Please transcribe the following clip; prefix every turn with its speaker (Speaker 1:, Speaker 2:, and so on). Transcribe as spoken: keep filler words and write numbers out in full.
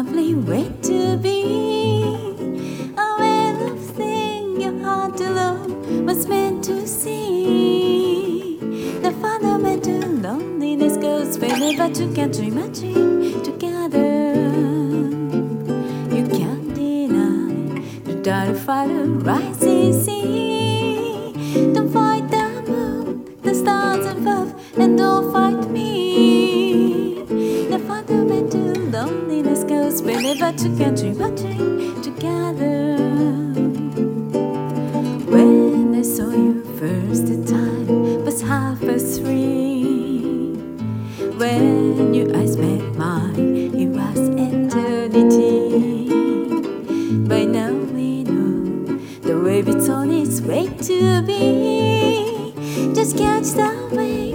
Speaker 1: lovely way to be. A way of thing your heart alone was meant to see. The fundamental loneliness goes whenever two can dream a dream together. You can't deny the dark fire rising sea. Don't fight the moon, the stars above, and don't fight me. The fundamental loneliness goes whenever two can dream a dream together. When I saw you first the time was half past three. When your eyes met mine, it was eternity. By now we know the wave it's on its way to be. Just catch the wave.